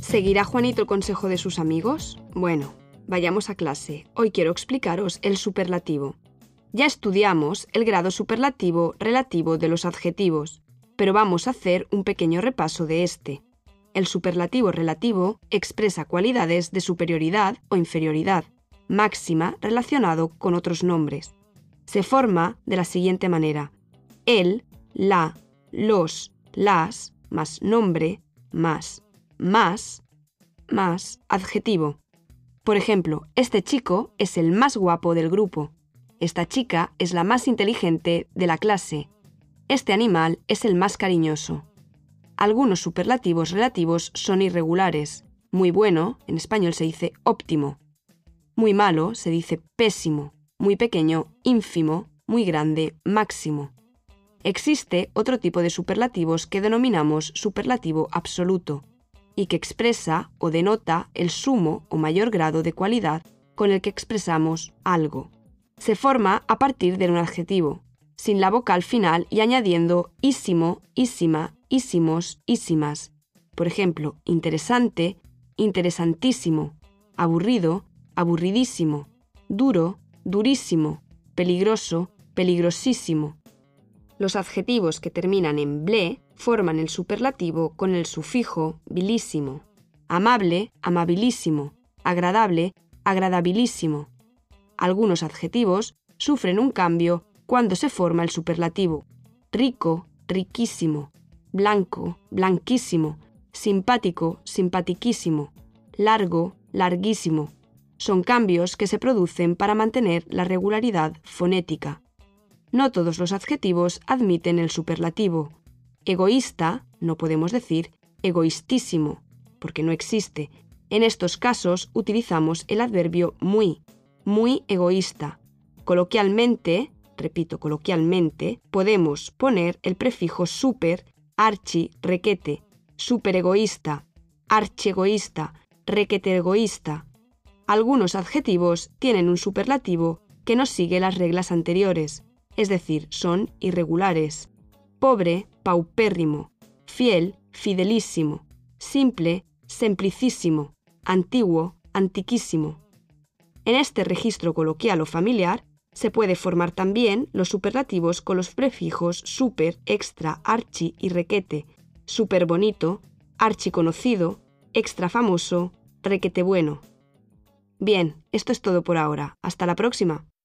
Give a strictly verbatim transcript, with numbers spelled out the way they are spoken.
¿Seguirá Juanito el consejo de sus amigos? Bueno, vayamos a clase. Hoy quiero explicaros el superlativo. Ya estudiamos el grado superlativo relativo de los adjetivos, pero vamos a hacer un pequeño repaso de este. El superlativo relativo expresa cualidades de superioridad o inferioridad, máxima relacionado con otros nombres. Se forma de la siguiente manera: el, la, los, las, más nombre, más, más, más adjetivo. Por ejemplo, este chico es el más guapo del grupo. Esta chica es la más inteligente de la clase. Este animal es el más cariñoso. Algunos superlativos relativos son irregulares. Muy bueno, en español se dice óptimo. Muy malo se dice pésimo. Muy pequeño, ínfimo. Muy grande, máximo. Existe otro tipo de superlativos que denominamos superlativo absoluto y que expresa o denota el sumo o mayor grado de cualidad con el que expresamos algo. Se forma a partir de un adjetivo, sin la vocal final y añadiendo ísimo, ísima, ísimos, ísimas. Por ejemplo, interesante, interesantísimo, aburrido, aburridísimo, duro, durísimo, peligroso, peligrosísimo. Los adjetivos que terminan en ble forman el superlativo con el sufijo bilísimo. Amable, amabilísimo, agradable, agradabilísimo. Algunos adjetivos sufren un cambio cuando se forma el superlativo: rico, riquísimo, blanco, blanquísimo, simpático, simpatiquísimo, largo, larguísimo. Son cambios que se producen para mantener la regularidad fonética. No todos los adjetivos admiten el superlativo. Egoísta, no podemos decir egoístísimo, porque no existe. En estos casos utilizamos el adverbio muy, muy egoísta. Coloquialmente, repito, coloquialmente, podemos poner el prefijo super, archi, requete, superegoísta, archiegoísta, requete egoísta. Algunos adjetivos tienen un superlativo que no sigue las reglas anteriores, es decir, son irregulares. Pobre, paupérrimo, fiel, fidelísimo, simple, simplicísimo, antiguo, antiquísimo. En este registro coloquial o familiar se puede formar también los superlativos con los prefijos super, extra, archi y requete, super bonito, archi conocido, extra famoso, requete bueno. Bien, esto es todo por ahora. Hasta la próxima.